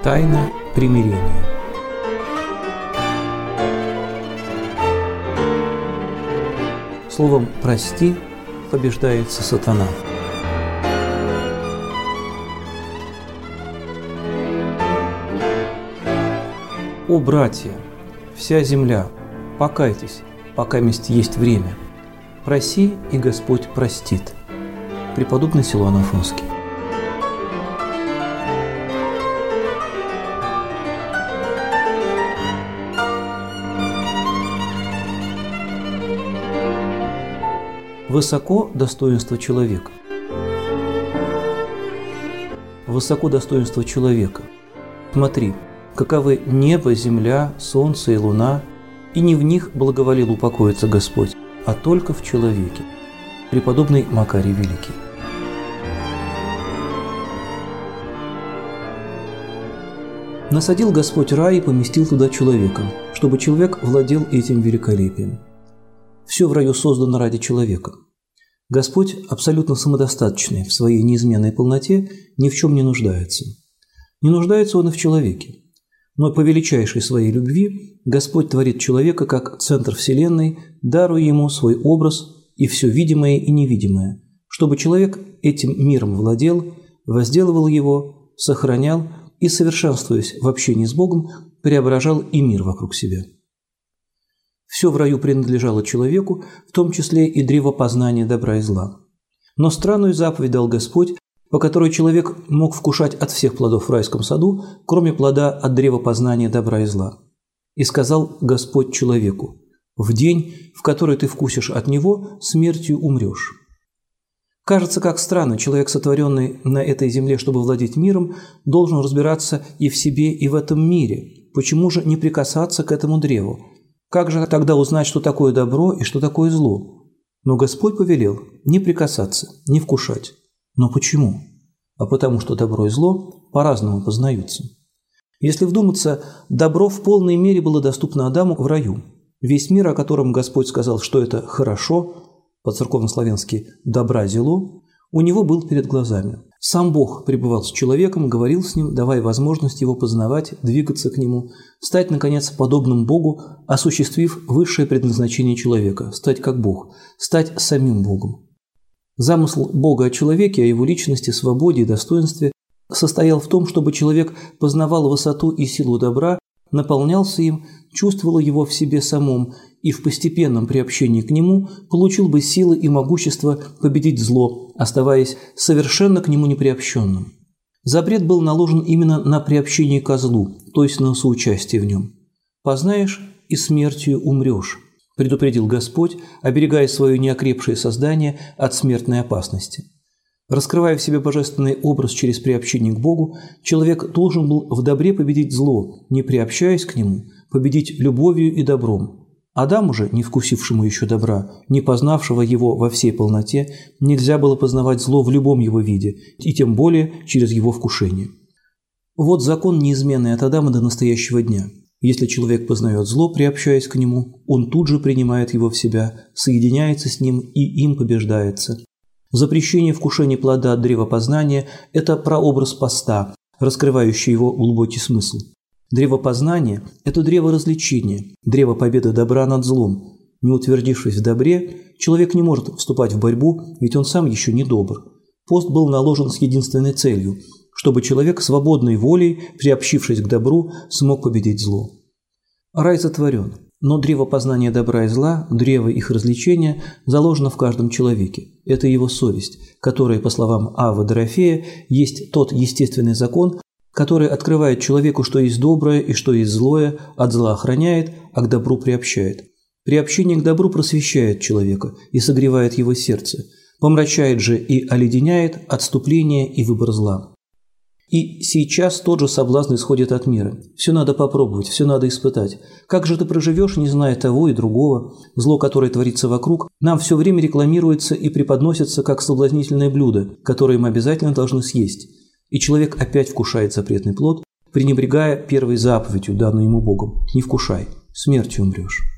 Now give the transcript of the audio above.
Тайна примирения. Словом «прости» побеждается сатана. О, братья, вся земля, покайтесь, пока есть время. Проси, и Господь простит. Преподобный Силуан Афонский. Высоко достоинство человека. Высоко достоинство человека. Смотри, каковы небо, земля, солнце и луна, и не в них благоволил упокоиться Господь, а только в человеке. Преподобный Макарий Великий. Насадил Господь рай и поместил туда человека, чтобы человек владел этим великолепием. Все в раю создано ради человека. Господь абсолютно самодостаточный в своей неизменной полноте, ни в чем не нуждается. Не нуждается Он и в человеке. Но по величайшей своей любви Господь творит человека как центр Вселенной, даруя ему свой образ и все видимое и невидимое, чтобы человек этим миром владел, возделывал его, сохранял и, совершенствуясь в общении с Богом, преображал и мир вокруг себя. Все в раю принадлежало человеку, в том числе и древо познания добра и зла. Но странную заповедь дал Господь, по которой человек мог вкушать от всех плодов в райском саду, кроме плода от древа познания добра и зла. И сказал Господь человеку: «В день, в который ты вкусишь от него, смертью умрешь». Кажется, как странно, человек, сотворенный на этой земле, чтобы владеть миром, должен разбираться и в себе, и в этом мире. Почему же не прикасаться к этому древу? Как же тогда узнать, что такое добро и что такое зло? Но Господь повелел не прикасаться, не вкушать. Но почему? А потому что добро и зло по-разному познаются. Если вдуматься, добро в полной мере было доступно Адаму в раю. Весь мир, о котором Господь сказал, что это хорошо, по-церковнославянски «добра зело», у него был перед глазами. Сам Бог пребывал с человеком, говорил с ним, давая возможность его познавать, двигаться к нему, стать, наконец, подобным Богу, осуществив высшее предназначение человека – стать как Бог, стать самим Богом. Замысл Бога о человеке, о его личности, свободе и достоинстве состоял в том, чтобы человек познавал высоту и силу добра, наполнялся им, чувствовал его в себе самом и в постепенном приобщении к нему получил бы силы и могущество победить зло, оставаясь совершенно к нему неприобщенным. Запрет был наложен именно на приобщение ко злу, то есть на соучастие в нем. «Познаешь, и смертью умрешь», – предупредил Господь, оберегая свое неокрепшее создание от смертной опасности. Раскрывая в себе божественный образ через приобщение к Богу, человек должен был в добре победить зло, не приобщаясь к нему, победить любовью и добром. Адаму же, не вкусившему еще добра, не познавшего его во всей полноте, нельзя было познавать зло в любом его виде, и тем более через его вкушение. Вот закон, неизменный от Адама до настоящего дня. Если человек познает зло, приобщаясь к нему, он тут же принимает его в себя, соединяется с ним и им побеждается. Запрещение вкушения плода от древа познания – это прообраз поста, раскрывающий его глубокий смысл. Древо познания – это древо развлечения, древо победы добра над злом. Не утвердившись в добре, человек не может вступать в борьбу, ведь он сам еще не добр. Пост был наложен с единственной целью – чтобы человек свободной волей, приобщившись к добру, смог победить зло. Рай сотворен, но древо познания добра и зла, древо их развлечения заложено в каждом человеке. Это его совесть, которая, по словам Аввы Дорофея, есть тот естественный закон, который открывает человеку, что есть доброе и что есть злое, от зла охраняет, а к добру приобщает. Приобщение к добру просвещает человека и согревает его сердце, помрачает же и оледеняет отступление и выбор зла. И сейчас тот же соблазн исходит от мира. Все надо попробовать, все надо испытать. Как же ты проживешь, не зная того и другого? Зло, которое творится вокруг, нам все время рекламируется и преподносится как соблазнительное блюдо, которое мы обязательно должны съесть. И человек опять вкушает запретный плод, пренебрегая первой заповедью, данной ему Богом: «Не вкушай, смертью умрешь».